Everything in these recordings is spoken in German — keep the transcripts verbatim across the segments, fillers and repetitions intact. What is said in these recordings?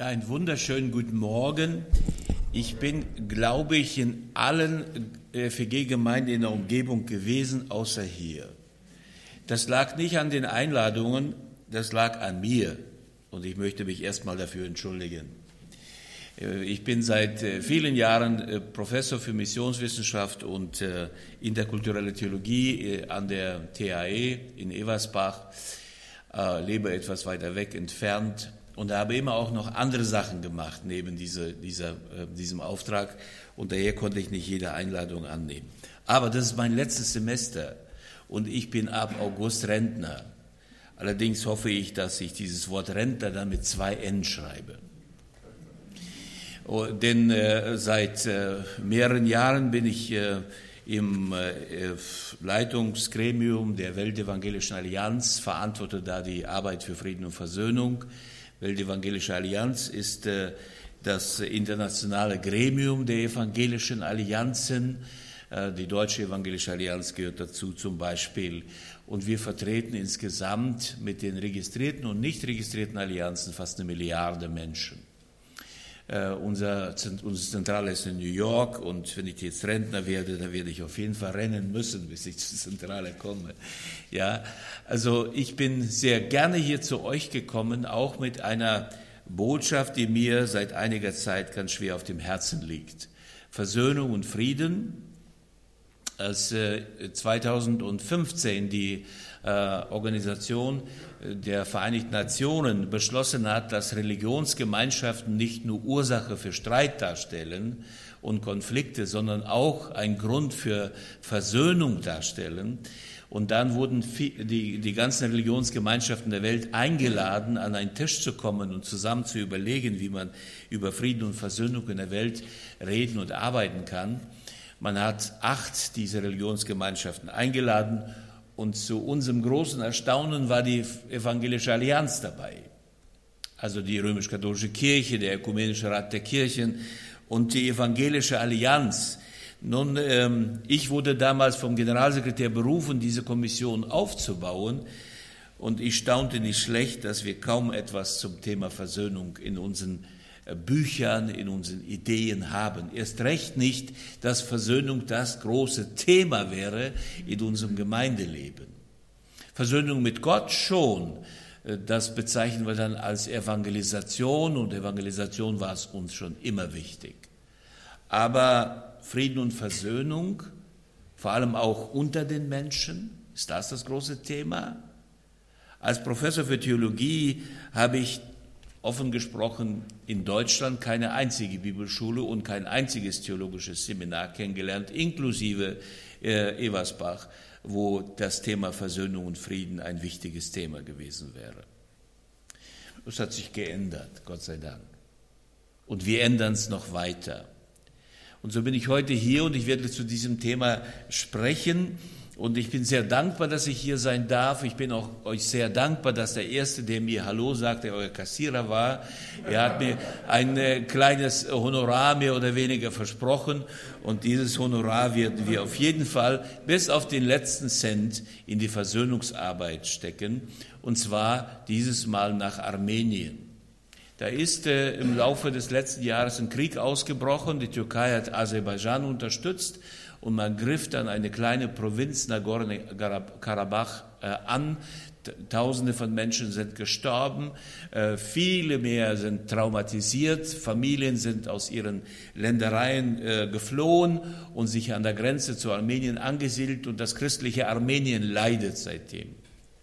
Ja, einen wunderschönen guten Morgen. Ich bin, glaube ich, in allen F E G-Gemeinden in der Umgebung gewesen, außer hier. Das lag nicht an den Einladungen, das lag an mir. Und ich möchte mich erstmal dafür entschuldigen. Ich bin seit vielen Jahren Professor für Missionswissenschaft und interkulturelle Theologie an der T H E in Eversbach, lebe etwas weiter weg entfernt und habe immer auch noch andere Sachen gemacht neben diese, dieser, diesem Auftrag und daher konnte ich nicht jede Einladung annehmen. Aber das ist mein letztes Semester und ich bin ab August Rentner. Allerdings hoffe ich, dass ich dieses Wort Rentner dann mit zwei N schreibe. Oh, denn äh, seit äh, mehreren Jahren bin ich äh, im äh, Leitungsgremium der Weltevangelischen Allianz, verantworte da die Arbeit für Frieden und Versöhnung. Weltevangelische Allianz ist äh, das internationale Gremium der evangelischen Allianzen. Äh, die Deutsche Evangelische Allianz gehört dazu zum Beispiel. Und wir vertreten insgesamt mit den registrierten und nicht registrierten Allianzen fast eine Milliarde Menschen. Uh, unser, unsere Zentrale ist in New York und wenn ich jetzt Rentner werde, dann werde ich auf jeden Fall rennen müssen, bis ich zur Zentrale komme. Ja, also ich bin sehr gerne hier zu euch gekommen, auch mit einer Botschaft, die mir seit einiger Zeit ganz schwer auf dem Herzen liegt. Versöhnung und Frieden. Als äh, zweitausendfünfzehn die äh, Organisation der Vereinten Nationen beschlossen hat, dass Religionsgemeinschaften nicht nur Ursache für Streit darstellen und Konflikte, sondern auch ein Grund für Versöhnung darstellen. Und dann wurden die, die ganzen Religionsgemeinschaften der Welt eingeladen, an einen Tisch zu kommen und zusammen zu überlegen, wie man über Frieden und Versöhnung in der Welt reden und arbeiten kann. Man hat acht dieser Religionsgemeinschaften eingeladen und zu unserem großen Erstaunen war die Evangelische Allianz dabei. Also die römisch-katholische Kirche, der Ökumenische Rat der Kirchen und die Evangelische Allianz. Nun, ähm, ich wurde damals vom Generalsekretär berufen, diese Kommission aufzubauen und ich staunte nicht schlecht, dass wir kaum etwas zum Thema Versöhnung in unseren Büchern, in unseren Ideen haben. Erst recht nicht, dass Versöhnung das große Thema wäre in unserem Gemeindeleben. Versöhnung mit Gott schon, das bezeichnen wir dann als Evangelisation und Evangelisation war es uns schon immer wichtig. Aber Frieden und Versöhnung, vor allem auch unter den Menschen, ist das das große Thema? Als Professor für Theologie habe ich offen gesprochen, in Deutschland keine einzige Bibelschule und kein einziges theologisches Seminar kennengelernt, inklusive äh, Eversbach, wo das Thema Versöhnung und Frieden ein wichtiges Thema gewesen wäre. Das hat sich geändert, Gott sei Dank. Und wir ändern es noch weiter. Und so bin ich heute hier und ich werde zu diesem Thema sprechen. Und ich bin sehr dankbar, dass ich hier sein darf. Ich bin auch euch sehr dankbar, dass der Erste, der mir Hallo sagt, der euer Kassierer war. Er hat mir ein äh, kleines Honorar mehr oder weniger versprochen. Und dieses Honorar werden wir auf jeden Fall bis auf den letzten Cent in die Versöhnungsarbeit stecken. Und zwar dieses Mal nach Armenien. Da ist äh, im Laufe des letzten Jahres ein Krieg ausgebrochen. Die Türkei hat Aserbaidschan unterstützt. Und man griff dann eine kleine Provinz Nagorno-Karabach äh, an. Tausende von Menschen sind gestorben, äh, viele mehr sind traumatisiert, Familien sind aus ihren Ländereien äh, geflohen und sich an der Grenze zu Armenien angesiedelt und das christliche Armenien leidet seitdem.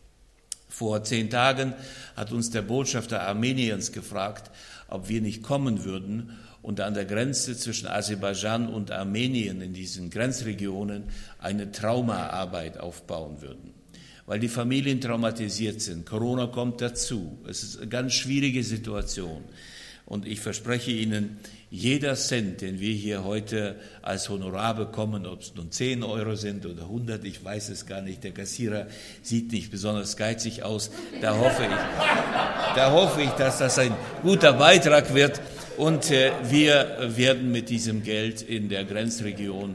Vor zehn Tagen hat uns der Botschafter Armeniens gefragt, ob wir nicht kommen würden und an der Grenze zwischen Aserbaidschan und Armenien in diesen Grenzregionen eine Traumaarbeit aufbauen würden, weil die Familien traumatisiert sind. Corona kommt dazu. Es ist eine ganz schwierige Situation. Und ich verspreche Ihnen, jeder Cent, den wir hier heute als Honorar bekommen, ob es nun zehn Euro sind oder hundert, ich weiß es gar nicht, der Kassierer sieht nicht besonders geizig aus, da hoffe ich, da hoffe ich, dass das ein guter Beitrag wird. Und äh, wir werden mit diesem Geld in der Grenzregion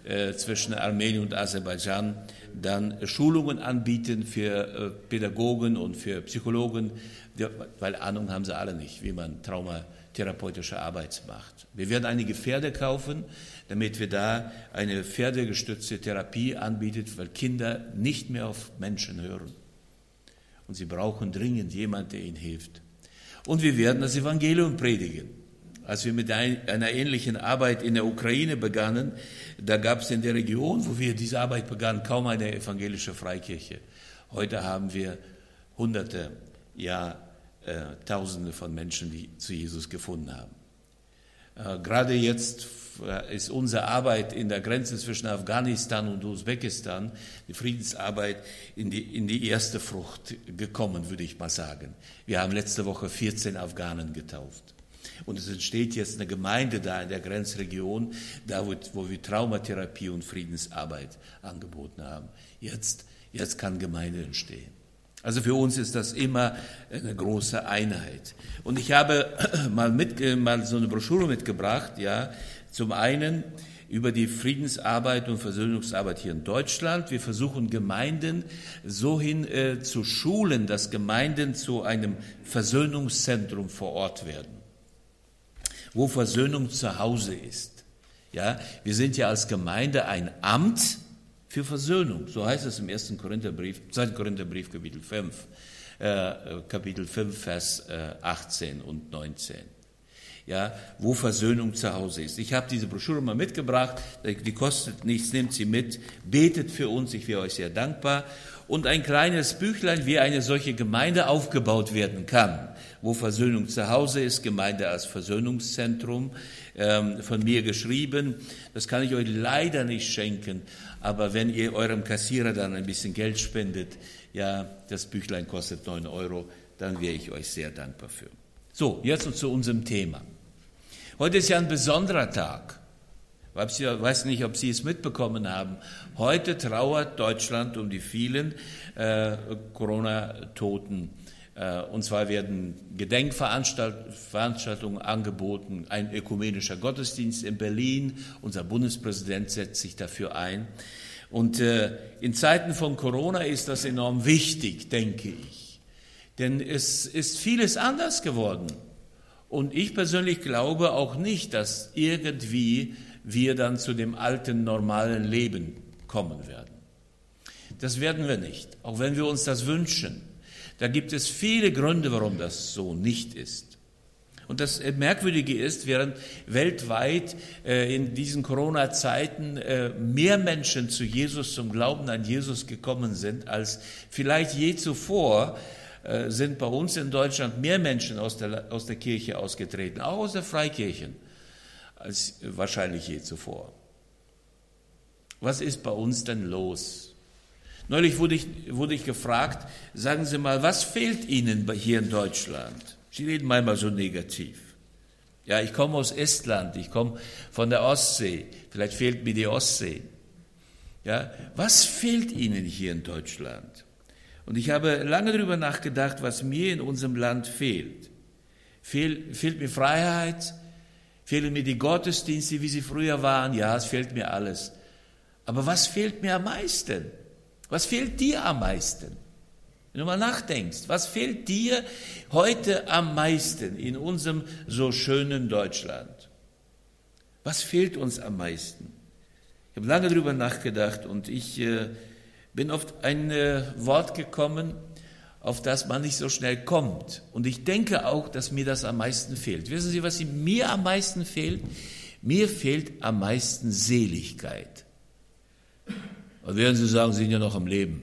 äh, zwischen Armenien und Aserbaidschan dann Schulungen anbieten für äh, Pädagogen und für Psychologen, die, weil Ahnung haben sie alle nicht, wie man traumatherapeutische Arbeit macht. Wir werden einige Pferde kaufen, damit wir da eine pferdegestützte Therapie anbieten, weil Kinder nicht mehr auf Menschen hören. Und sie brauchen dringend jemanden, der ihnen hilft. Und wir werden das Evangelium predigen. Als wir mit einer ähnlichen Arbeit in der Ukraine begannen, da gab es in der Region, wo wir diese Arbeit begannen, kaum eine evangelische Freikirche. Heute haben wir Hunderte, ja äh, Tausende von Menschen, die zu Jesus gefunden haben. Äh, gerade jetzt ist unsere Arbeit in der Grenze zwischen Afghanistan und Usbekistan, die Friedensarbeit, in die, in die erste Frucht gekommen, würde ich mal sagen. Wir haben letzte Woche vierzehn Afghanen getauft. Und es entsteht jetzt eine Gemeinde da in der Grenzregion, da wo, wo wir Traumatherapie und Friedensarbeit angeboten haben. Jetzt, jetzt kann Gemeinde entstehen. Also für uns ist das immer eine große Einheit. Und ich habe mal, mit, mal so eine Broschüre mitgebracht, ja, zum einen über die Friedensarbeit und Versöhnungsarbeit hier in Deutschland. Wir versuchen Gemeinden so hin äh, zu schulen, dass Gemeinden zu einem Versöhnungszentrum vor Ort werden, wo Versöhnung zu Hause ist. Ja, wir sind ja als Gemeinde ein Amt für Versöhnung. So heißt es im ersten Korintherbrief, zweiten Korintherbrief, Kapitel fünf, äh, Kapitel fünf, Vers äh, achtzehn und neunzehn. Ja, wo Versöhnung zu Hause ist. Ich habe diese Broschüre mal mitgebracht, die kostet nichts, nehmt sie mit, betet für uns, ich wäre euch sehr dankbar. Und ein kleines Büchlein, wie eine solche Gemeinde aufgebaut werden kann, wo Versöhnung zu Hause ist, Gemeinde als Versöhnungszentrum, ähm, von mir geschrieben. Das kann ich euch leider nicht schenken, aber wenn ihr eurem Kassierer dann ein bisschen Geld spendet, ja, das Büchlein kostet neun Euro, dann wäre ich euch sehr dankbar für. So, jetzt zu unserem Thema. Heute ist ja ein besonderer Tag. Ich weiß nicht, ob Sie es mitbekommen haben. Heute trauert Deutschland um die vielen äh, Corona-Toten. Äh, und zwar werden Gedenkveranstaltungen angeboten, ein ökumenischer Gottesdienst in Berlin. Unser Bundespräsident setzt sich dafür ein. Und äh, in Zeiten von Corona ist das enorm wichtig, denke ich. Denn es ist vieles anders geworden. Und ich persönlich glaube auch nicht, dass irgendwie wir dann zu dem alten, normalen Leben kommen werden. Das werden wir nicht, auch wenn wir uns das wünschen. Da gibt es viele Gründe, warum das so nicht ist. Und das Merkwürdige ist, während weltweit äh, in diesen Corona-Zeiten äh, mehr Menschen zu Jesus, zum Glauben an Jesus gekommen sind, als vielleicht je zuvor, äh, sind bei uns in Deutschland mehr Menschen aus der, aus der Kirche ausgetreten, auch aus der Freikirchen, als wahrscheinlich je zuvor. Was ist bei uns denn los? Neulich wurde ich, wurde ich gefragt, sagen Sie mal, was fehlt Ihnen hier in Deutschland? Sie reden manchmal so negativ. Ja, ich komme aus Estland, ich komme von der Ostsee, vielleicht fehlt mir die Ostsee. Ja, was fehlt Ihnen hier in Deutschland? Und ich habe lange darüber nachgedacht, was mir in unserem Land fehlt. Fehl, fehlt mir Freiheit? Fehlen mir die Gottesdienste, wie sie früher waren? Ja, es fehlt mir alles. Aber was fehlt mir am meisten? Was fehlt dir am meisten? Wenn du mal nachdenkst, was fehlt dir heute am meisten in unserem so schönen Deutschland? Was fehlt uns am meisten? Ich habe lange darüber nachgedacht und ich äh, bin auf ein äh, Wort gekommen, auf das man nicht so schnell kommt. Und ich denke auch, dass mir das am meisten fehlt. Wissen Sie, was mir am meisten fehlt? Mir fehlt am meisten Seligkeit. Und werden Sie sagen, Sie sind ja noch am Leben.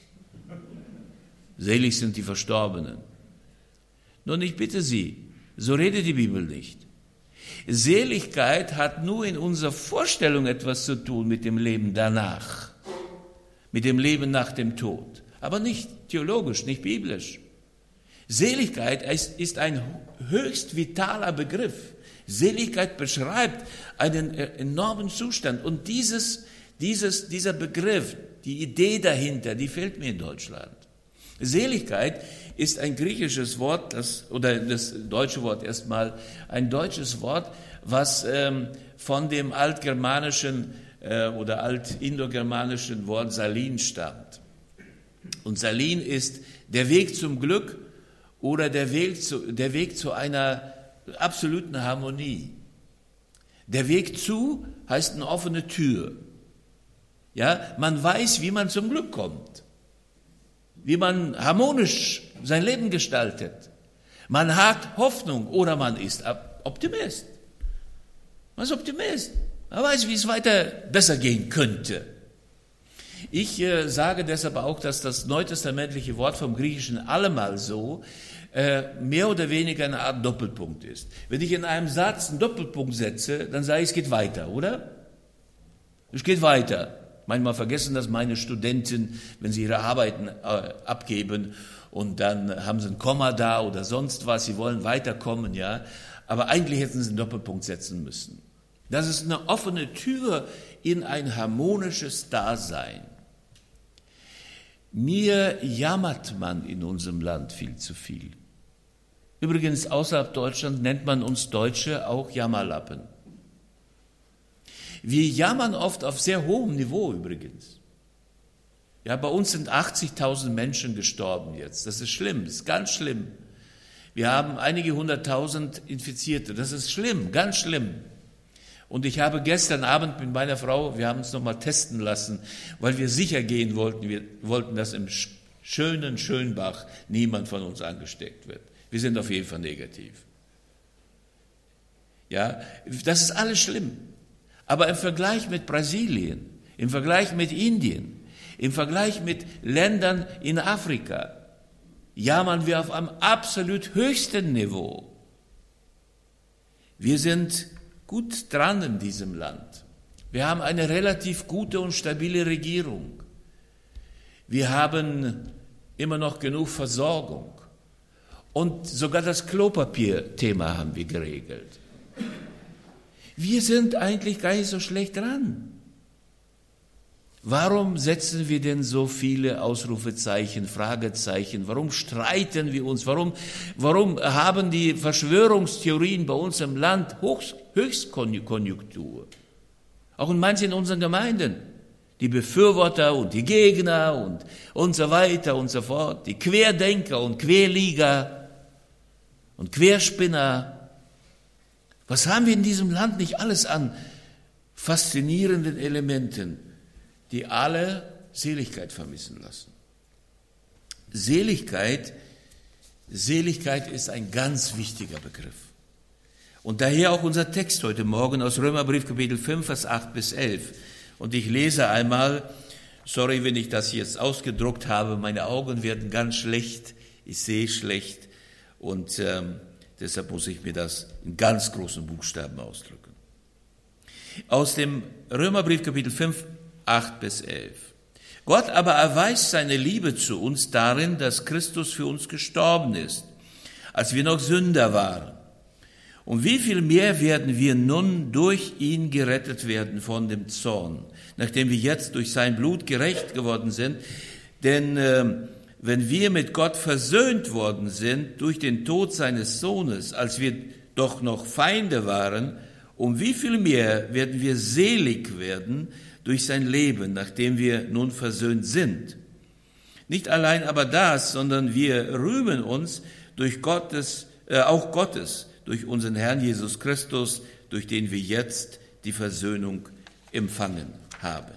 Selig sind die Verstorbenen. Nun, ich bitte Sie, so redet die Bibel nicht. Seligkeit hat nur in unserer Vorstellung etwas zu tun mit dem Leben danach, mit dem Leben nach dem Tod. Aber nicht theologisch, nicht biblisch. Seligkeit ist, ist ein höchst vitaler Begriff. Seligkeit beschreibt einen enormen Zustand. Und dieses, dieses, dieser Begriff, die Idee dahinter, die fehlt mir in Deutschland. Seligkeit ist ein griechisches Wort, das, oder das deutsche Wort erstmal, ein deutsches Wort, was ähm, von dem altgermanischen äh, oder altindogermanischen Wort Salin stammt. Und Salin ist der Weg zum Glück oder der Weg zu, der Weg zu einer absoluten Harmonie. Der Weg zu heißt eine offene Tür. Ja, man weiß, wie man zum Glück kommt, wie man harmonisch sein Leben gestaltet. Man hat Hoffnung oder man ist Optimist. Man ist Optimist. Man weiß, wie es weiter besser gehen könnte. Ich äh, sage deshalb auch, dass das neutestamentliche Wort vom Griechischen allemal so äh, mehr oder weniger eine Art Doppelpunkt ist. Wenn ich in einem Satz einen Doppelpunkt setze, dann sage ich, es geht weiter, oder? Es geht weiter. Manchmal vergessen das meine Studenten, wenn sie ihre Arbeiten äh, abgeben und dann haben sie ein Komma da oder sonst was, sie wollen weiterkommen, ja. Aber eigentlich hätten sie einen Doppelpunkt setzen müssen. Das ist eine offene Tür in ein harmonisches Dasein. Mir jammert man in unserem Land viel zu viel. Übrigens, außerhalb Deutschlands nennt man uns Deutsche auch Jammerlappen. Wir jammern oft auf sehr hohem Niveau übrigens. Ja, bei uns sind achtzigtausend Menschen gestorben jetzt. Das ist schlimm, das ist ganz schlimm. Wir haben einige hunderttausend Infizierte. Das ist schlimm, ganz schlimm. Und ich habe gestern Abend mit meiner Frau, wir haben uns nochmal testen lassen, weil wir sicher gehen wollten, wir wollten, dass im schönen Schönbach niemand von uns angesteckt wird. Wir sind auf jeden Fall negativ. Ja, das ist alles schlimm. Aber im Vergleich mit Brasilien, im Vergleich mit Indien, im Vergleich mit Ländern in Afrika, jammern wir auf einem absolut höchsten Niveau. Wir sind gut dran in diesem Land. Wir haben eine relativ gute und stabile Regierung. Wir haben immer noch genug Versorgung. Und sogar das Klopapier-Thema haben wir geregelt. Wir sind eigentlich gar nicht so schlecht dran. Warum setzen wir denn so viele Ausrufezeichen, Fragezeichen? Warum streiten wir uns? Warum, warum haben die Verschwörungstheorien bei uns im Land Höchstkonjunktur? Auch in manchen unseren Gemeinden. Die Befürworter und die Gegner und, und so weiter und so fort. Die Querdenker und Querlieger und Querspinner. Was haben wir in diesem Land nicht alles an faszinierenden Elementen, die alle Seligkeit vermissen lassen? Seligkeit, Seligkeit ist ein ganz wichtiger Begriff. Und daher auch unser Text heute Morgen aus Römerbrief Kapitel fünf, Vers acht bis elf. Und ich lese einmal, sorry, wenn ich das jetzt ausgedruckt habe, meine Augen werden ganz schlecht, ich sehe schlecht und ähm, deshalb muss ich mir das in ganz großen Buchstaben ausdrücken. Aus dem Römerbrief Kapitel fünf, acht bis elf. Gott aber erweist seine Liebe zu uns darin, dass Christus für uns gestorben ist, als wir noch Sünder waren. Und wie viel mehr werden wir nun durch ihn gerettet werden von dem Zorn, nachdem wir jetzt durch sein Blut gerecht geworden sind? Denn äh, wenn wir mit Gott versöhnt worden sind durch den Tod seines Sohnes, als wir doch noch Feinde waren, um wie viel mehr werden wir selig werden durch sein Leben, nachdem wir nun versöhnt sind? Nicht allein aber das, sondern wir rühmen uns durch Gottes, äh, auch Gottes, durch unseren Herrn Jesus Christus, durch den wir jetzt die Versöhnung empfangen haben.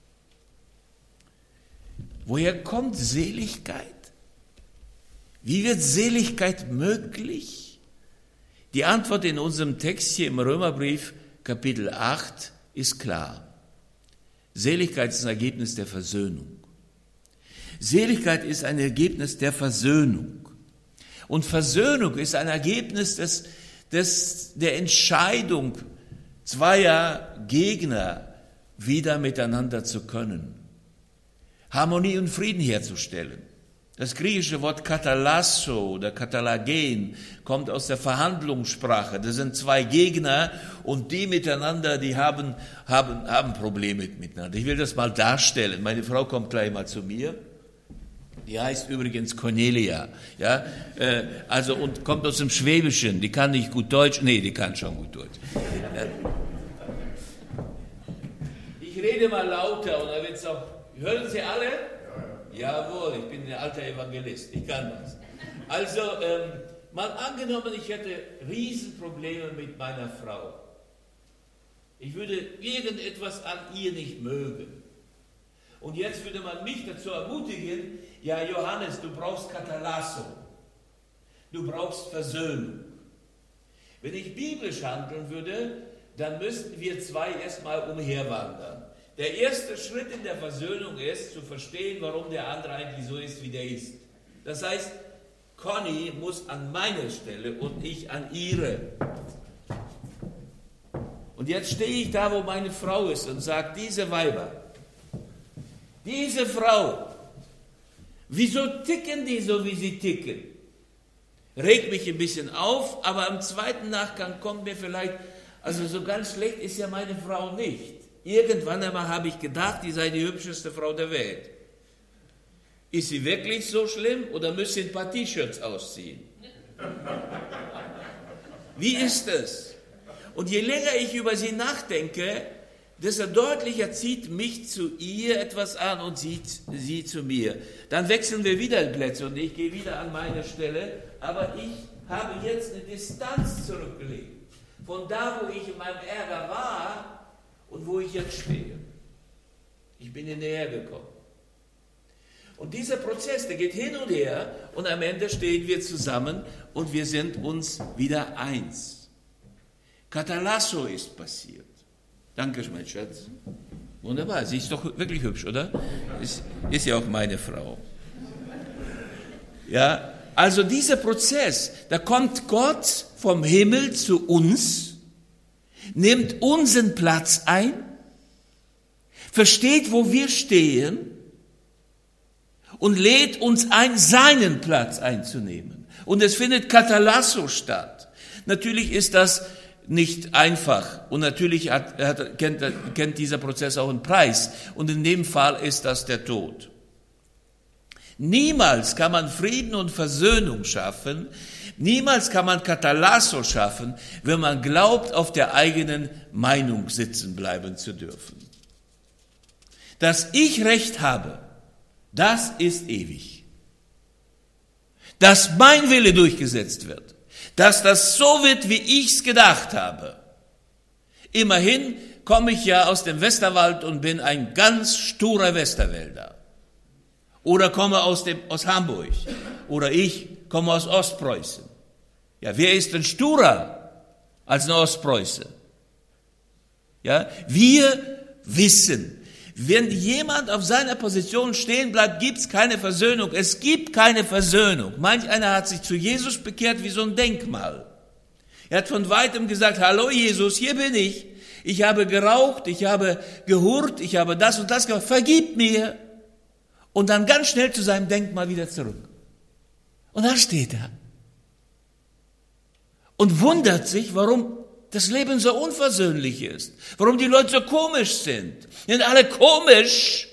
Woher kommt Seligkeit? Wie wird Seligkeit möglich? Die Antwort in unserem Text hier im Römerbrief, Kapitel acht, ist klar. Seligkeit ist ein Ergebnis der Versöhnung. Seligkeit ist ein Ergebnis der Versöhnung. Und Versöhnung ist ein Ergebnis des, des, der Entscheidung zweier Gegner, wieder miteinander zu können. Harmonie und Frieden herzustellen. Das griechische Wort katalasso oder katalagen kommt aus der Verhandlungssprache. Das sind zwei Gegner und die miteinander, die haben, haben, haben Probleme miteinander. Ich will das mal darstellen. Meine Frau kommt gleich mal zu mir. Die heißt übrigens Cornelia, ja, äh, also und kommt aus dem Schwäbischen. Die kann nicht gut Deutsch, nee, die kann schon gut Deutsch. Ich Ich rede mal lauter und dann wird es auch. Hören Sie alle? Ja. Jawohl, ich bin ein alter Evangelist, ich kann das. Also, ähm, mal angenommen, ich hätte Riesenprobleme mit meiner Frau. Ich würde irgendetwas an ihr nicht mögen. Und jetzt würde man mich dazu ermutigen, ja Johannes, du brauchst Katalasso. Du brauchst Versöhnung. Wenn ich biblisch handeln würde, dann müssten wir zwei erstmal umherwandern. Der erste Schritt in der Versöhnung ist, zu verstehen, warum der andere eigentlich so ist, wie der ist. Das heißt, Conny muss an meine Stelle und ich an ihre. Und jetzt stehe ich da, wo meine Frau ist und sage, diese Weiber, diese Frau, wieso ticken die so, wie sie ticken? Regt mich ein bisschen auf, aber im zweiten Nachgang kommt mir vielleicht, also so ganz schlecht ist ja meine Frau nicht. Irgendwann einmal habe ich gedacht, die sei die hübscheste Frau der Welt. Ist sie wirklich so schlimm oder müsste sie ein paar T-Shirts ausziehen? Wie ist es? Und je länger ich über sie nachdenke, desto deutlicher zieht mich zu ihr etwas an und sie, sie zu mir. Dann wechseln wir wieder Plätze und ich gehe wieder an meine Stelle, aber ich habe jetzt eine Distanz zurückgelegt. Von da, wo ich in meinem Ärger war und wo ich jetzt stehe. Ich bin in Nähe gekommen. Und dieser Prozess, der geht hin und her und am Ende stehen wir zusammen und wir sind uns wieder eins. Katalasso ist passiert. Danke, mein Schatz. Wunderbar, sie ist doch wirklich hübsch, oder? Ist, ist ja auch meine Frau. Ja, also dieser Prozess, da kommt Gott vom Himmel zu uns, nimmt unseren Platz ein, versteht, wo wir stehen und lädt uns ein, seinen Platz einzunehmen. Und es findet Katalasso statt. Natürlich ist das nicht einfach und natürlich hat, hat, kennt, kennt dieser Prozess auch einen Preis. Und in dem Fall ist das der Tod. Niemals kann man Frieden und Versöhnung schaffen, niemals kann man Katalasso schaffen, wenn man glaubt, auf der eigenen Meinung sitzen bleiben zu dürfen. Dass ich Recht habe, das ist ewig. Dass mein Wille durchgesetzt wird, dass das so wird, wie ich's gedacht habe. Immerhin komme ich ja aus dem Westerwald und bin ein ganz sturer Westerwälder. Oder komme aus, dem, aus Hamburg. Oder ich komme aus Ostpreußen. Ja, wer ist denn sturer als ein Ostpreuße? Ja, wir wissen, wenn jemand auf seiner Position stehen bleibt, gibt es keine Versöhnung. Es gibt keine Versöhnung. Manch einer hat sich zu Jesus bekehrt wie so ein Denkmal. Er hat von weitem gesagt, hallo Jesus, hier bin ich. Ich habe geraucht, ich habe gehurrt, ich habe das und das gemacht. Vergib mir. Und dann ganz schnell zu seinem Denkmal wieder zurück. Und da steht er. Und wundert sich, warum das Leben so unversöhnlich ist. Warum die Leute so komisch sind. Sind alle komisch.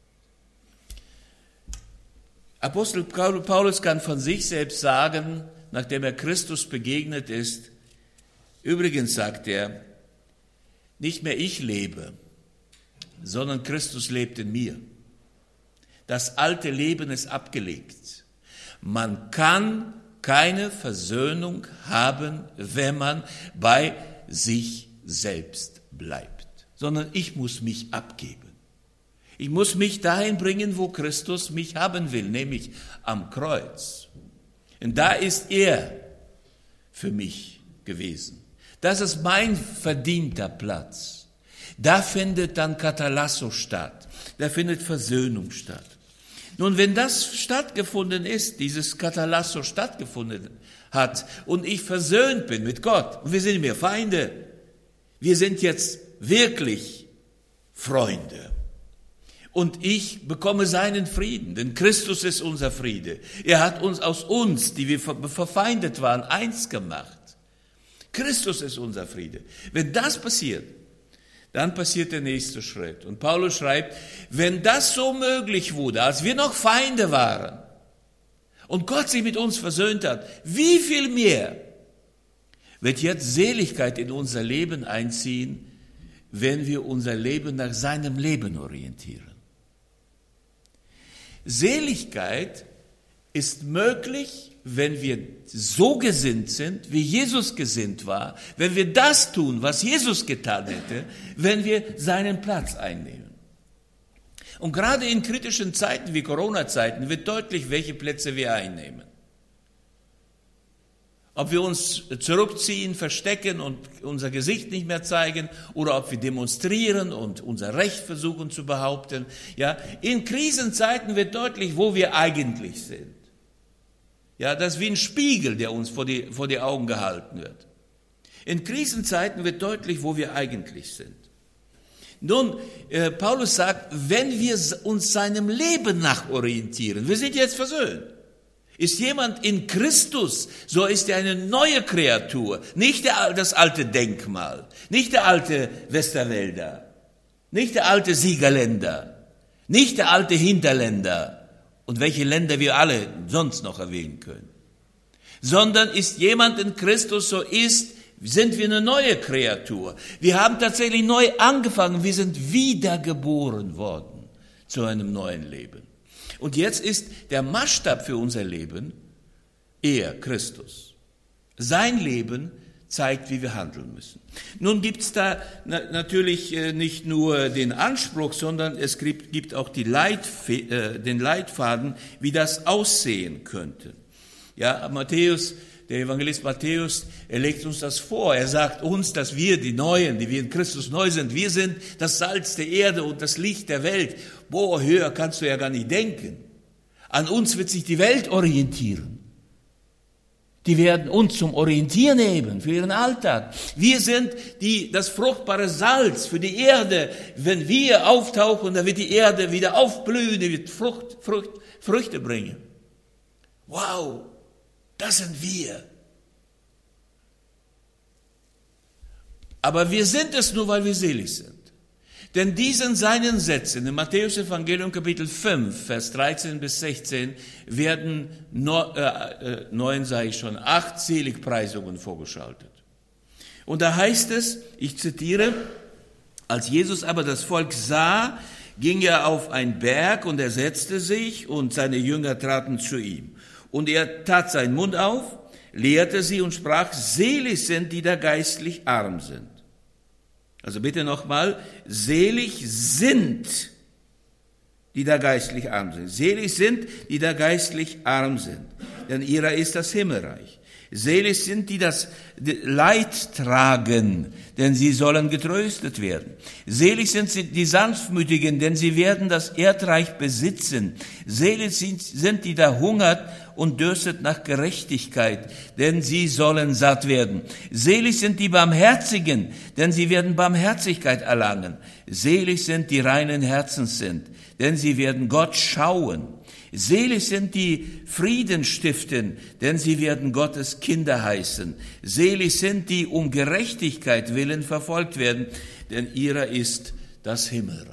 Apostel Paulus kann von sich selbst sagen, nachdem er Christus begegnet ist, übrigens sagt er, nicht mehr ich lebe, sondern Christus lebt in mir. Das alte Leben ist abgelegt. Man kann keine Versöhnung haben, wenn man bei sich selbst bleibt, sondern ich muss mich abgeben. Ich muss mich dahin bringen, wo Christus mich haben will, nämlich am Kreuz. Und da ist er für mich gewesen. Das ist mein verdienter Platz. Da findet dann Katalasso statt. Da findet Versöhnung statt. Nun, wenn das stattgefunden ist, dieses Katalasso stattgefunden hat und ich versöhnt bin mit Gott, und wir sind nicht mehr Feinde, wir sind jetzt wirklich Freunde. Und ich bekomme seinen Frieden, denn Christus ist unser Friede. Er hat uns aus uns, die wir verfeindet waren, eins gemacht. Christus ist unser Friede. Wenn das passiert, dann passiert der nächste Schritt. Und Paulus schreibt, wenn das so möglich wurde, als wir noch Feinde waren und Gott sich mit uns versöhnt hat, wie viel mehr wird jetzt Seligkeit in unser Leben einziehen, wenn wir unser Leben nach seinem Leben orientieren. Seligkeit ist möglich, wenn wir so gesinnt sind, wie Jesus gesinnt war, wenn wir das tun, was Jesus getan hätte, wenn wir seinen Platz einnehmen. Und gerade in kritischen Zeiten wie Corona-Zeiten wird deutlich, welche Plätze wir einnehmen. Ob wir uns zurückziehen, verstecken und unser Gesicht nicht mehr zeigen oder ob wir demonstrieren und unser Recht versuchen zu behaupten. Ja, in Krisenzeiten wird deutlich, wo wir eigentlich sind. Ja, das ist wie ein Spiegel, der uns vor die, vor die Augen gehalten wird. In Krisenzeiten wird deutlich, wo wir eigentlich sind. Nun, äh, Paulus sagt, wenn wir uns seinem Leben nach orientieren, wir sind jetzt versöhnt. Ist jemand in Christus, so ist er eine neue Kreatur, nicht der, das alte Denkmal, nicht der alte Westerwälder, nicht der alte Siegerländer, nicht der alte Hinterländer und welche Länder wir alle sonst noch erwähnen können, sondern ist jemand in Christus, so ist, sind wir eine neue Kreatur. Wir haben tatsächlich neu angefangen, wir sind wiedergeboren worden zu einem neuen Leben. Und jetzt ist der Maßstab für unser Leben er, Christus. Sein Leben zeigt, wie wir handeln müssen. Nun gibt es da na- natürlich äh, nicht nur den Anspruch, sondern es gibt, gibt auch die Leitf- äh, den Leitfaden, wie das aussehen könnte. Ja, Matthäus, der Evangelist Matthäus, er legt uns das vor. Er sagt uns, dass wir, die Neuen, die wir in Christus neu sind, wir sind das Salz der Erde und das Licht der Welt. Boah, höher kannst du ja gar nicht denken. An uns wird sich die Welt orientieren. Die werden uns zum Orientier nehmen für ihren Alltag. Wir sind die, das fruchtbare Salz für die Erde. Wenn wir auftauchen, dann wird die Erde wieder aufblühen, die wird Frucht, Frucht, Früchte bringen. Wow, das sind wir. Aber wir sind es nur, weil wir selig sind. Denn diesen seinen Sätzen im Matthäus-Evangelium Kapitel fünf, Vers dreizehn bis sechzehn werden neun, äh, neun sage ich schon, acht Seligpreisungen vorgeschaltet. Und da heißt es, ich zitiere, als Jesus aber das Volk sah, ging er auf einen Berg und er setzte sich und seine Jünger traten zu ihm. Und er tat seinen Mund auf, lehrte sie und sprach, selig sind, die da geistlich arm sind. Also bitte nochmal, selig sind, die da geistlich arm sind. Selig sind, die da geistlich arm sind, denn ihrer ist das Himmelreich. Selig sind, die das Leid tragen, denn sie sollen getröstet werden. Selig sind die Sanftmütigen, denn sie werden das Erdreich besitzen. Selig sind, die da hungert und dürstet nach Gerechtigkeit, denn sie sollen satt werden. Selig sind die Barmherzigen, denn sie werden Barmherzigkeit erlangen. Selig sind die reinen Herzens sind, denn sie werden Gott schauen. Selig sind die Frieden stiften, denn sie werden Gottes Kinder heißen. Selig sind die um Gerechtigkeit willen verfolgt werden, denn ihrer ist das Himmelreich.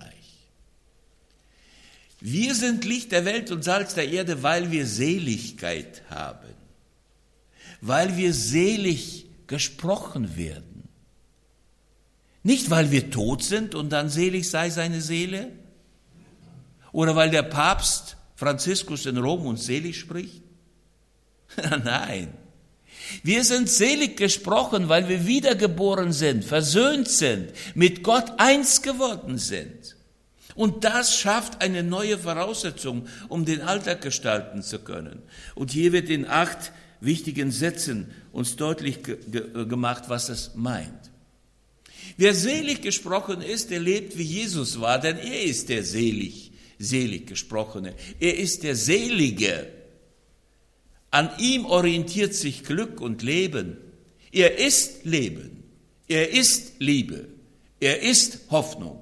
Wir sind Licht der Welt und Salz der Erde, weil wir Seligkeit haben, weil wir selig gesprochen werden. Nicht, weil wir tot sind und dann selig sei seine Seele, oder weil der Papst Franziskus in Rom uns selig spricht? Nein. Wir sind selig gesprochen, weil wir wiedergeboren sind, versöhnt sind, mit Gott eins geworden sind. Und das schafft eine neue Voraussetzung, um den Alltag gestalten zu können. Und hier wird in acht wichtigen Sätzen uns deutlich ge- ge- gemacht, was es meint. Wer selig gesprochen ist, der lebt, wie Jesus war, denn er ist der selig Selig gesprochene. Er ist der Selige. An ihm orientiert sich Glück und Leben. Er ist Leben. Er ist Liebe. Er ist Hoffnung.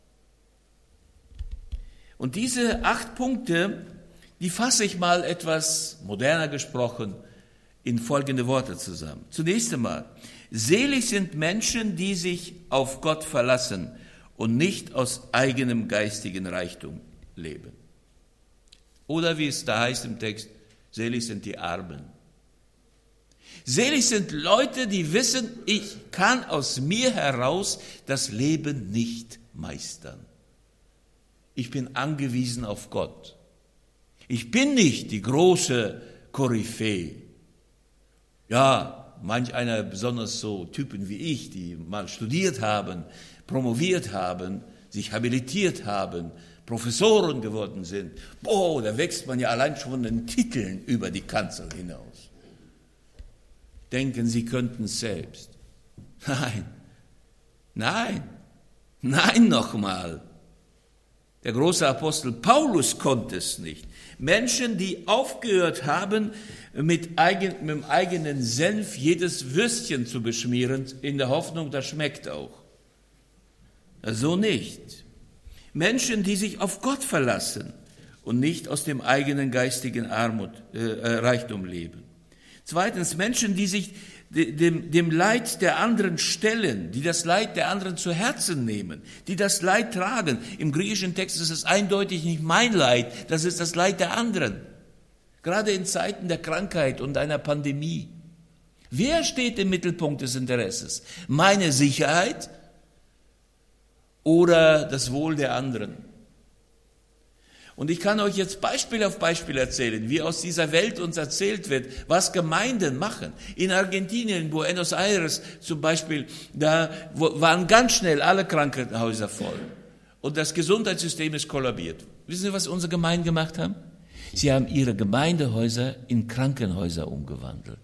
Und diese acht Punkte, die fasse ich mal etwas moderner gesprochen in folgende Worte zusammen. Zunächst einmal, selig sind Menschen, die sich auf Gott verlassen und nicht aus eigenem geistigen Reichtum leben. Oder wie es da heißt im Text, selig sind die Armen. Selig sind Leute, die wissen, ich kann aus mir heraus das Leben nicht meistern. Ich bin angewiesen auf Gott. Ich bin nicht die große Koryphäe. Ja, manch einer, besonders so Typen wie ich, die mal studiert haben, promoviert haben, sich habilitiert haben, Professoren geworden sind. Boah, da wächst man ja allein schon von den Titeln über die Kanzel hinaus. Denken, sie könnten es selbst. Nein, nein, nein nochmal. Der große Apostel Paulus konnte es nicht. Menschen, die aufgehört haben, mit, eigen, mit dem eigenen Senf jedes Würstchen zu beschmieren, in der Hoffnung, das schmeckt auch. So nicht. Menschen, die sich auf Gott verlassen und nicht aus dem eigenen geistigen Armut, äh, Reichtum leben. Zweitens, Menschen, die sich dem, dem Leid der anderen stellen, die das Leid der anderen zu Herzen nehmen, die das Leid tragen. Im griechischen Text ist es eindeutig nicht mein Leid, das ist das Leid der anderen. Gerade in Zeiten der Krankheit und einer Pandemie. Wer steht im Mittelpunkt des Interesses? Meine Sicherheit oder das Wohl der anderen? Und ich kann euch jetzt Beispiel auf Beispiel erzählen, wie aus dieser Welt uns erzählt wird, was Gemeinden machen. In Argentinien, in Buenos Aires zum Beispiel, da waren ganz schnell alle Krankenhäuser voll. Und das Gesundheitssystem ist kollabiert. Wissen Sie, was unsere Gemeinden gemacht haben? Sie haben ihre Gemeindehäuser in Krankenhäuser umgewandelt.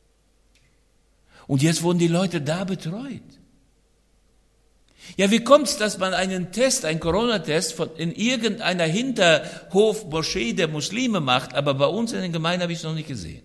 Und jetzt wurden die Leute da betreut. Ja, wie kommt's, dass man einen Test, einen Corona-Test von in irgendeiner Hinterhof-Moschee der Muslime macht, aber bei uns in den Gemeinden habe ich es noch nicht gesehen?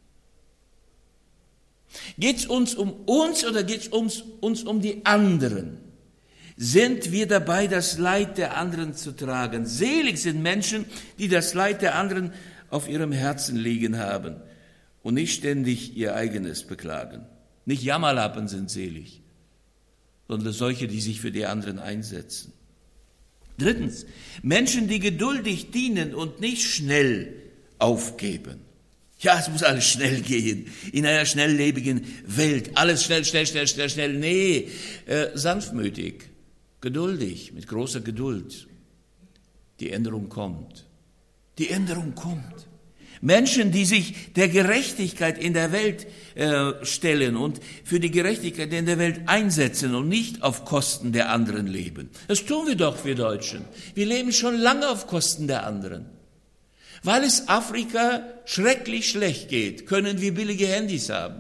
Geht's uns um uns oder geht's uns, uns um die anderen? Sind wir dabei, das Leid der anderen zu tragen? Selig sind Menschen, die das Leid der anderen auf ihrem Herzen liegen haben und nicht ständig ihr eigenes beklagen. Nicht Jammerlappen sind selig, sondern solche, die sich für die anderen einsetzen. Drittens, Menschen, die geduldig dienen und nicht schnell aufgeben. Ja, es muss alles schnell gehen, in einer schnelllebigen Welt. Alles schnell, schnell, schnell, schnell, schnell. Nee, äh, sanftmütig, geduldig, mit großer Geduld. Die Änderung kommt. Die Änderung kommt. Menschen, die sich der Gerechtigkeit in der Welt äh, stellen und für die Gerechtigkeit in der Welt einsetzen und nicht auf Kosten der anderen leben. Das tun wir doch, wir Deutschen. Wir leben schon lange auf Kosten der anderen. Weil es Afrika schrecklich schlecht geht, können wir billige Handys haben.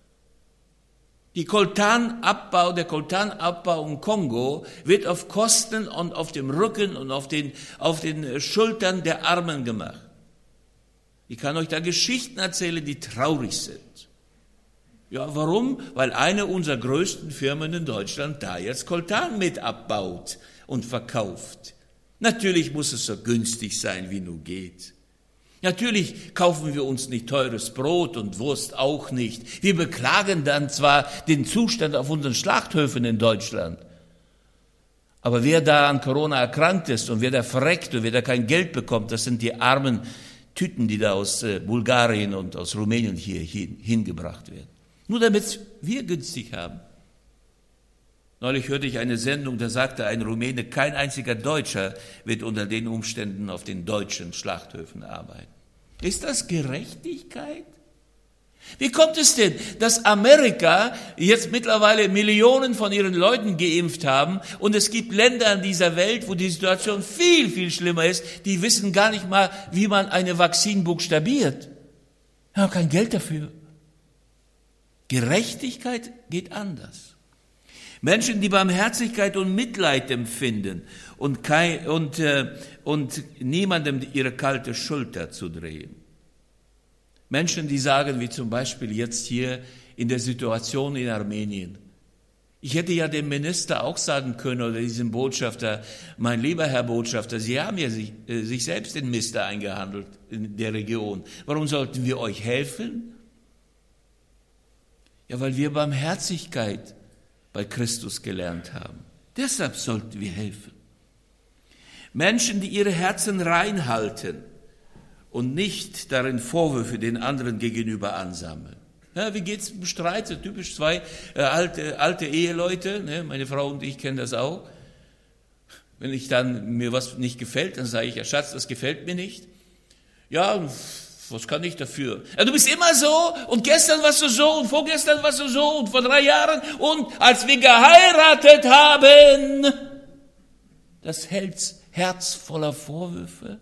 Die Koltanabbau, der Koltanabbau im Kongo wird auf Kosten und auf dem Rücken und auf den, auf den Schultern der Armen gemacht. Ich kann euch da Geschichten erzählen, die traurig sind. Ja, warum? Weil eine unserer größten Firmen in Deutschland da jetzt Koltan mit abbaut und verkauft. Natürlich muss es so günstig sein, wie nur geht. Natürlich kaufen wir uns nicht teures Brot und Wurst auch nicht. Wir beklagen dann zwar den Zustand auf unseren Schlachthöfen in Deutschland, aber wer da an Corona erkrankt ist und wer da verreckt und wer da kein Geld bekommt, das sind die armen Tüten, die da aus äh, Bulgarien und aus Rumänien hier hin, hingebracht werden. Nur damit wir günstig haben. Neulich hörte ich eine Sendung, da sagte ein Rumäne, kein einziger Deutscher wird unter den Umständen auf den deutschen Schlachthöfen arbeiten. Ist das Gerechtigkeit? Wie kommt es denn, dass Amerika jetzt mittlerweile Millionen von ihren Leuten geimpft haben und es gibt Länder in dieser Welt, wo die Situation viel, viel schlimmer ist, die wissen gar nicht mal, wie man eine Vakzin buchstabiert. Wir haben kein Geld dafür. Gerechtigkeit geht anders. Menschen, die Barmherzigkeit und Mitleid empfinden und, kein, und, äh, und niemandem ihre kalte Schulter zu drehen. Menschen, die sagen, wie zum Beispiel jetzt hier in der Situation in Armenien. Ich hätte ja dem Minister auch sagen können oder diesem Botschafter, mein lieber Herr Botschafter, Sie haben ja sich, äh, sich selbst den Mister eingehandelt in der Region. Warum sollten wir euch helfen? Ja, weil wir Barmherzigkeit bei Christus gelernt haben. Deshalb sollten wir helfen. Menschen, die ihre Herzen rein halten und nicht darin Vorwürfe den anderen gegenüber ansammeln. Ja, wie geht's im Streit? So typisch zwei äh, alte, alte Eheleute, ne? Meine Frau und ich kennen das auch. Wenn ich dann mir was nicht gefällt, dann sage ich, ja Schatz, das gefällt mir nicht. Ja, was kann ich dafür? Ja, du bist immer so und gestern warst du so und vorgestern warst du so und vor drei Jahren und als wir geheiratet haben. Das Herz voller Vorwürfe.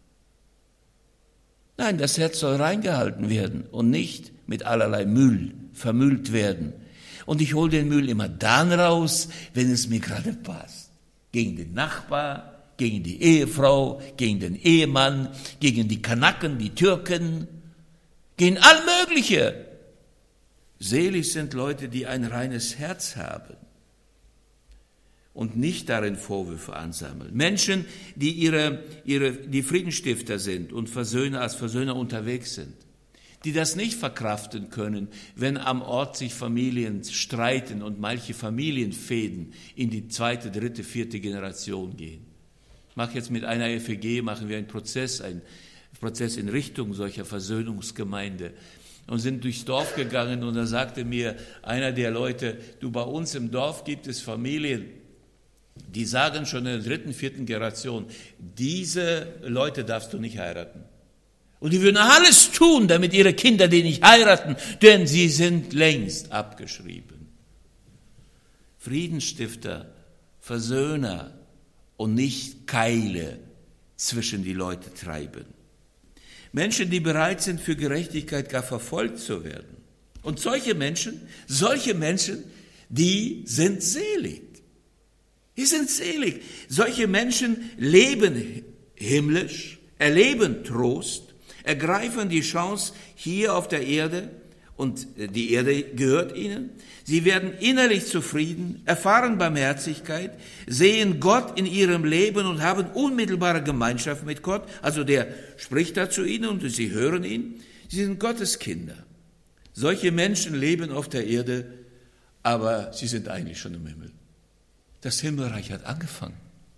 Nein, das Herz soll reingehalten werden und nicht mit allerlei Müll vermüllt werden. Und ich hole den Müll immer dann raus, wenn es mir gerade passt. Gegen den Nachbar, gegen die Ehefrau, gegen den Ehemann, gegen die Kanaken, die Türken, gegen all Mögliche. Selig sind Leute, die ein reines Herz haben und nicht darin Vorwürfe ansammeln. Menschen, die ihre, ihre, die Friedensstifter sind und Versöhner als Versöhner unterwegs sind, die das nicht verkraften können, wenn am Ort sich Familien streiten und manche Familienfäden in die zweite, dritte, vierte Generation gehen. Ich mache jetzt mit einer F E G, machen wir einen Prozess, einen Prozess in Richtung solcher Versöhnungsgemeinde und sind durchs Dorf gegangen und da sagte mir einer der Leute, du, bei uns im Dorf gibt es Familien, die sagen schon in der dritten, vierten Generation, diese Leute darfst du nicht heiraten. Und die würden alles tun, damit ihre Kinder die nicht heiraten, denn sie sind längst abgeschrieben. Friedensstifter, Versöhner und nicht Keile zwischen die Leute treiben. Menschen, die bereit sind, für Gerechtigkeit gar verfolgt zu werden. Und solche Menschen, solche Menschen, die sind selig. Die sind selig. Solche Menschen leben himmlisch, erleben Trost, ergreifen die Chance hier auf der Erde und die Erde gehört ihnen. Sie werden innerlich zufrieden, erfahren Barmherzigkeit, sehen Gott in ihrem Leben und haben unmittelbare Gemeinschaft mit Gott. Also der spricht da zu ihnen und sie hören ihn. Sie sind Gottes Kinder. Solche Menschen leben auf der Erde, aber sie sind eigentlich schon im Himmel. Das Himmelreich hat angefangen.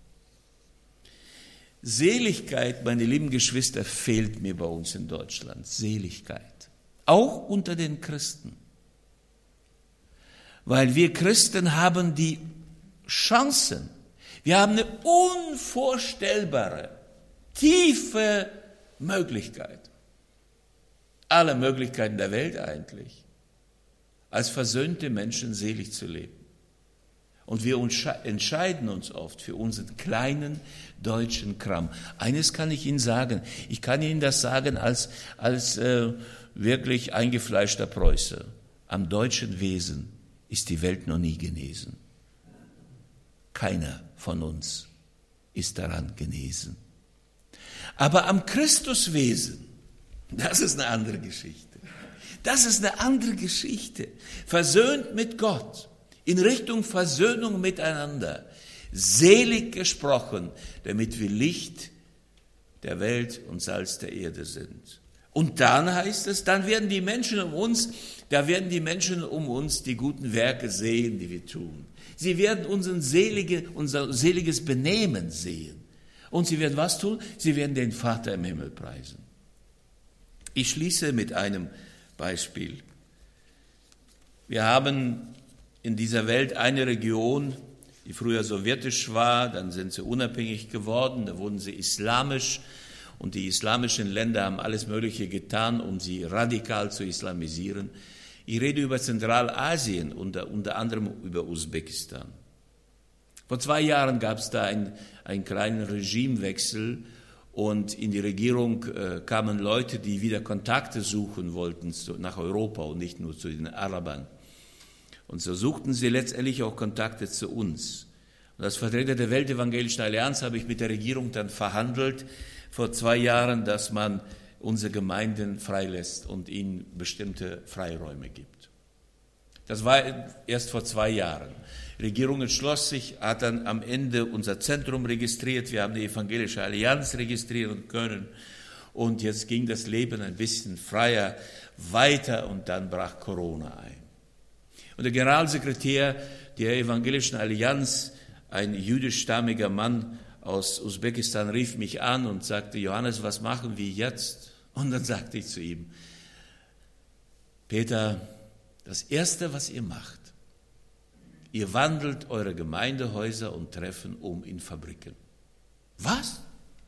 Seligkeit, meine lieben Geschwister, fehlt mir bei uns in Deutschland. Seligkeit. Auch unter den Christen. Weil wir Christen haben die Chancen. Wir haben eine unvorstellbare, tiefe Möglichkeit. Alle Möglichkeiten der Welt eigentlich. Als versöhnte Menschen selig zu leben. Und wir entscheiden uns oft für unseren kleinen deutschen Kram. Eines kann ich Ihnen sagen, ich kann Ihnen das sagen als, als äh, wirklich eingefleischter Preuße. Am deutschen Wesen ist die Welt noch nie genesen. Keiner von uns ist daran genesen. Aber am Christuswesen, das ist eine andere Geschichte. Das ist eine andere Geschichte. Versöhnt mit Gott. In Richtung Versöhnung miteinander, selig gesprochen, damit wir Licht der Welt und Salz der Erde sind. Und dann heißt es, dann werden die Menschen um uns, da werden die Menschen um uns die guten Werke sehen, die wir tun. Sie werden unseren selige, unser seliges Benehmen sehen. Und sie werden was tun? Sie werden den Vater im Himmel preisen. Ich schließe mit einem Beispiel. Wir haben in dieser Welt eine Region, die früher sowjetisch war, dann sind sie unabhängig geworden, da wurden sie islamisch und die islamischen Länder haben alles Mögliche getan, um sie radikal zu islamisieren. Ich rede über Zentralasien, unter, unter anderem über Usbekistan. Vor zwei Jahren gab es da ein, einen kleinen Regimewechsel und in die Regierung äh, kamen Leute, die wieder Kontakte suchen wollten zu, nach Europa und nicht nur zu den Arabern. Und so suchten sie letztendlich auch Kontakte zu uns. Und als Vertreter der Weltevangelischen Allianz habe ich mit der Regierung dann verhandelt vor zwei Jahren, dass man unsere Gemeinden freilässt und ihnen bestimmte Freiräume gibt. Das war erst vor zwei Jahren. Die Regierung entschloss sich, hat dann am Ende unser Zentrum registriert. Wir haben die Evangelische Allianz registrieren können. Und jetzt ging das Leben ein bisschen freier weiter und dann brach Corona ein. Und der Generalsekretär der Evangelischen Allianz, ein jüdischstammiger Mann aus Usbekistan, rief mich an und sagte, Johannes, was machen wir jetzt? Und dann sagte ich zu ihm, Peter, das Erste, was ihr macht, ihr wandelt eure Gemeindehäuser und Treffen um in Fabriken. Was?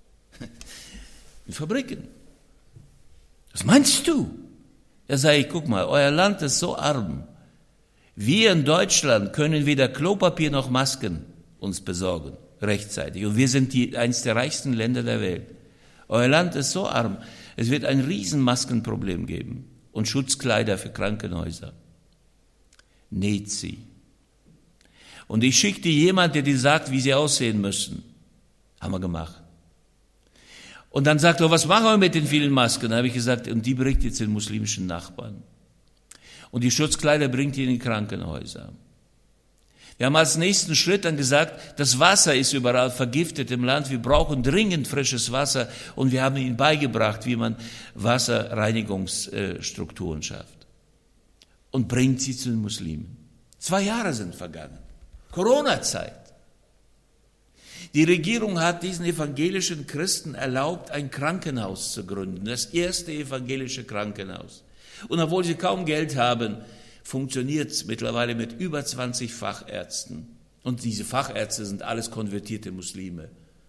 In Fabriken. Was meinst du? Da sage ich, guck mal, euer Land ist so arm. Wir in Deutschland können weder Klopapier noch Masken uns besorgen, rechtzeitig. Und wir sind die, eines der reichsten Länder der Welt. Euer Land ist so arm. Es wird ein riesen Maskenproblem geben und Schutzkleider für Krankenhäuser. Näht sie. Und ich schickte jemand, der dir sagt, wie sie aussehen müssen. Haben wir gemacht. Und dann sagt er, was machen wir mit den vielen Masken? Da habe ich gesagt, und die bringt jetzt den muslimischen Nachbarn. Und die Schutzkleider bringt ihr in die Krankenhäuser. Wir haben als nächsten Schritt dann gesagt, das Wasser ist überall vergiftet im Land. Wir brauchen dringend frisches Wasser. Und wir haben ihnen beigebracht, wie man Wasserreinigungsstrukturen schafft. Und bringt sie zu den Muslimen. Zwei Jahre sind vergangen. Corona-Zeit. Die Regierung hat diesen evangelischen Christen erlaubt, ein Krankenhaus zu gründen, das erste evangelische Krankenhaus. Und obwohl sie kaum Geld haben, funktioniert es mittlerweile mit über zwanzig Fachärzten. Und diese Fachärzte sind alles konvertierte Muslime.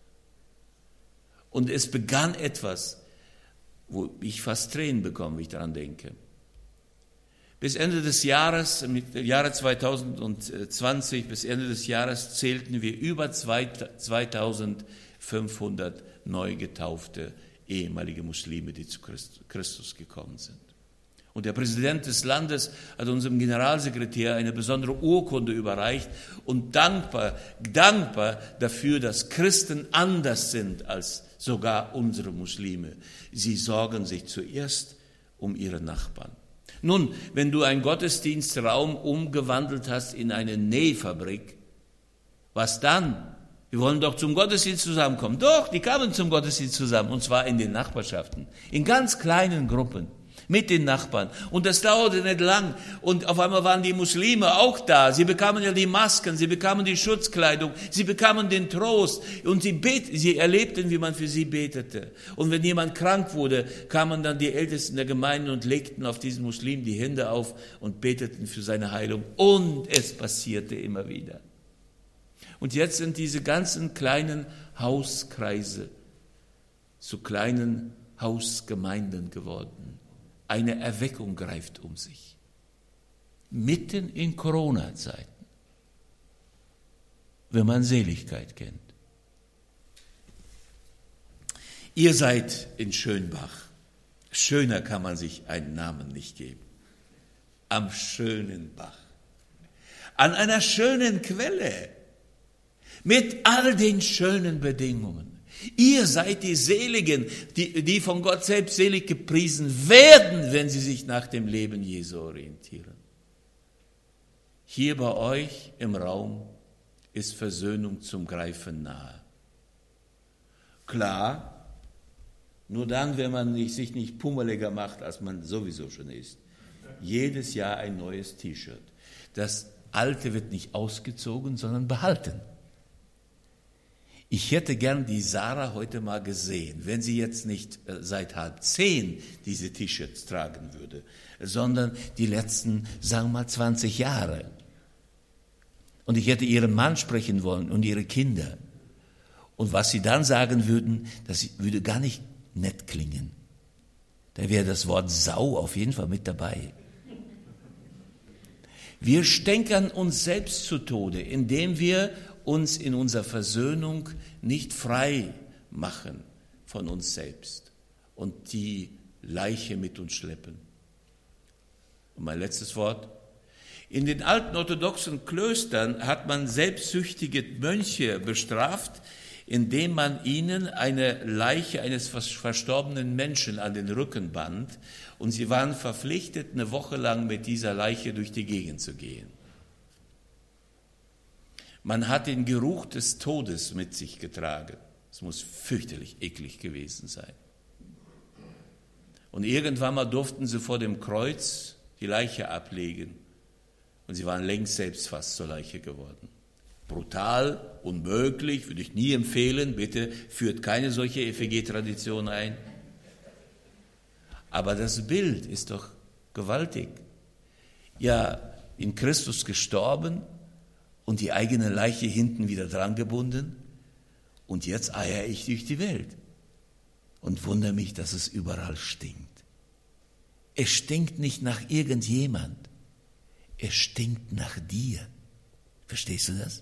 Und es begann etwas, wo ich fast Tränen bekomme, wenn ich daran denke. Bis Ende des Jahres, im Jahre zweitausendzwanzig, bis Ende des Jahres zählten wir über zweitausendfünfhundert neu getaufte ehemalige Muslime, die zu Christus gekommen sind. Und der Präsident des Landes hat unserem Generalsekretär eine besondere Urkunde überreicht und dankbar, dankbar dafür, dass Christen anders sind als sogar unsere Muslime. Sie sorgen sich zuerst um ihre Nachbarn. Nun, wenn du einen Gottesdienstraum umgewandelt hast in eine Nähfabrik, was dann? Wir wollen doch zum Gottesdienst zusammenkommen. Doch, die kamen zum Gottesdienst zusammen, und zwar in den Nachbarschaften, in ganz kleinen Gruppen, mit den Nachbarn. Und das dauerte nicht lang. Und auf einmal waren die Muslime auch da. Sie bekamen ja die Masken, sie bekamen die Schutzkleidung, sie bekamen den Trost. Und sie, bet- sie erlebten, wie man für sie betete. Und wenn jemand krank wurde, kamen dann die Ältesten der Gemeinde und legten auf diesen Muslim die Hände auf und beteten für seine Heilung. Und es passierte immer wieder. Und jetzt sind diese ganzen kleinen Hauskreise zu kleinen Hausgemeinden geworden. Eine Erweckung greift um sich. Mitten in Corona-Zeiten, wenn man Seligkeit kennt. Ihr seid in Schönbach. Schöner kann man sich einen Namen nicht geben. Am schönen Bach. An einer schönen Quelle. Mit all den schönen Bedingungen. Ihr seid die Seligen, die, die von Gott selbst selig gepriesen werden, wenn sie sich nach dem Leben Jesu orientieren. Hier bei euch im Raum ist Versöhnung zum Greifen nahe. Klar, nur dann, wenn man nicht, sich nicht pummeliger macht, als man sowieso schon ist. Jedes Jahr ein neues T-Shirt. Das alte wird nicht ausgezogen, sondern behalten. Ich hätte gern die Sarah heute mal gesehen, wenn sie jetzt nicht seit halb zehn diese T-Shirts tragen würde, sondern die letzten, sagen wir mal, zwanzig Jahre. Und ich hätte ihren Mann sprechen wollen und ihre Kinder. Und was sie dann sagen würden, das würde gar nicht nett klingen. Da wäre das Wort Sau auf jeden Fall mit dabei. Wir stänkern uns selbst zu Tode, indem wir uns in unserer Versöhnung nicht frei machen von uns selbst und die Leiche mit uns schleppen. Und mein letztes Wort. In den alten orthodoxen Klöstern hat man selbstsüchtige Mönche bestraft, indem man ihnen eine Leiche eines verstorbenen Menschen an den Rücken band und sie waren verpflichtet, eine Woche lang mit dieser Leiche durch die Gegend zu gehen. Man hat den Geruch des Todes mit sich getragen. Es muss fürchterlich eklig gewesen sein. Und irgendwann mal durften sie vor dem Kreuz die Leiche ablegen. Und sie waren längst selbst fast zur Leiche geworden. Brutal, unmöglich, würde ich nie empfehlen. Bitte führt keine solche E F G-Tradition ein. Aber das Bild ist doch gewaltig. ja in Christus gestorben und die eigene Leiche hinten wieder dran gebunden. Und jetzt eier ich durch die Welt und wundere mich, dass es überall stinkt. Es stinkt nicht nach irgendjemand, es stinkt nach dir. Verstehst du das?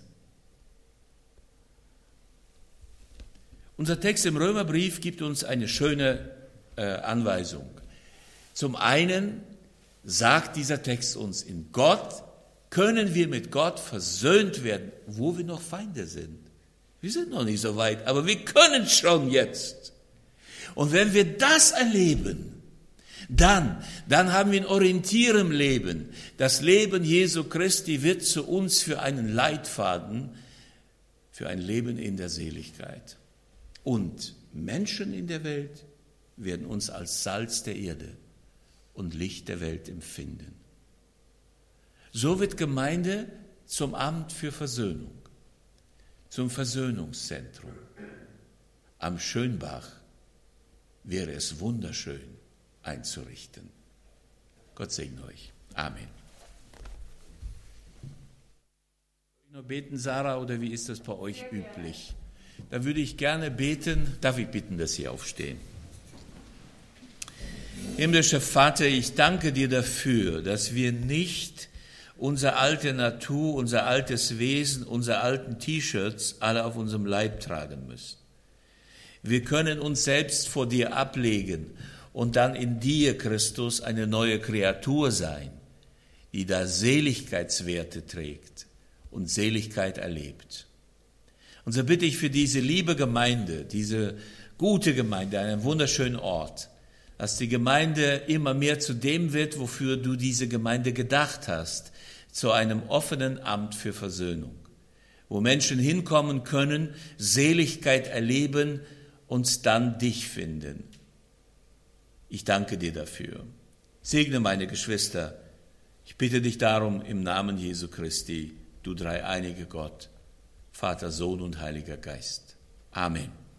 Unser Text im Römerbrief gibt uns eine schöne äh, Anweisung. Zum einen sagt dieser Text uns, in Gott können wir mit Gott versöhnt werden, wo wir noch Feinde sind. Wir sind noch nicht so weit, aber wir können schon jetzt. Und wenn wir das erleben, dann, dann haben wir ein Orientier im Leben. Das Leben Jesu Christi wird zu uns für einen Leitfaden, für ein Leben in der Seligkeit. Und Menschen in der Welt werden uns als Salz der Erde und Licht der Welt empfinden. So wird Gemeinde zum Amt für Versöhnung, zum Versöhnungszentrum. Am Schönbach wäre es wunderschön einzurichten. Gott segne euch. Amen. Soll ich noch beten, Sarah, oder wie ist das bei euch üblich? Da würde ich gerne beten. Darf ich bitten, dass Sie aufstehen? Himmlischer Vater, ich danke dir dafür, dass wir nicht unsere alte Natur, unser altes Wesen, unsere alten T-Shirts alle auf unserem Leib tragen müssen. Wir können uns selbst vor dir ablegen und dann in dir, Christus, eine neue Kreatur sein, die da Seligkeitswerte trägt und Seligkeit erlebt. Und so bitte ich für diese liebe Gemeinde, diese gute Gemeinde, einen wunderschönen Ort, dass die Gemeinde immer mehr zu dem wird, wofür du diese Gemeinde gedacht hast, zu einem offenen Amt für Versöhnung, wo Menschen hinkommen können, Seligkeit erleben und dann dich finden. Ich danke dir dafür. Segne meine Geschwister. Ich bitte dich darum im Namen Jesu Christi, du dreieinige Gott, Vater, Sohn und Heiliger Geist. Amen.